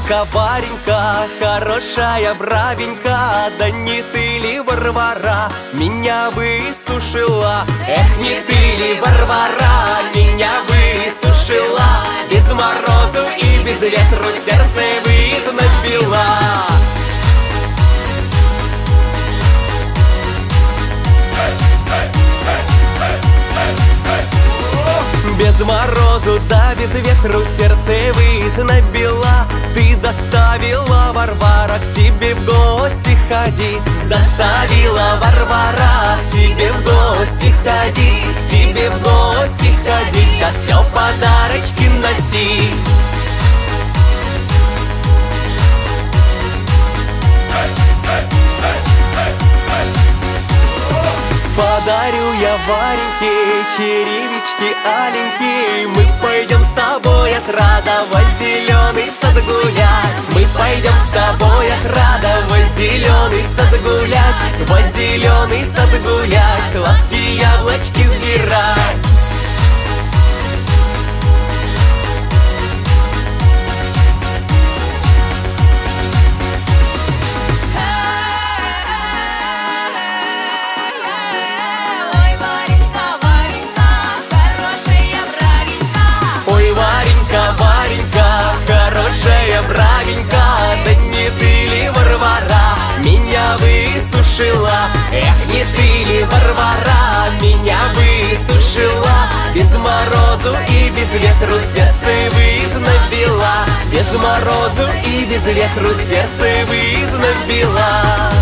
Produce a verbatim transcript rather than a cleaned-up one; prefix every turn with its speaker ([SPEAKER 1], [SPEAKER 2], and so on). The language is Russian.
[SPEAKER 1] Варенька, Варенька, хорошая бравенька, да не ты ли, Варвара, меня высушила? Эх, не ты ли, Варвара, меня высушила? Без морозу и без ветру сердце вызнобила. Без морозу, да без ветру сердце вызнобила. Ты заставила, Варвара, к себе в гости ходить. Заставила, Варвара, к себе в гости ходить. К себе в гости ходить, да все подарочки носить. Подарю я Вареньке черевички аленькие. Мы пойдем с тобой отрадовать зеленый сад гулять. Мы пойдем с тобой отрадовать зеленый сад гулять. Во зеленый сад гулять, сладкие яблочки сбирать. Хорошая бравенька, да не ты ли, Варвара, меня высушила? Эх, не ты ли, Варвара, меня высушила? Без морозу и без ветру сердце вызнобила. Без морозу и без ветру сердце вызнобила.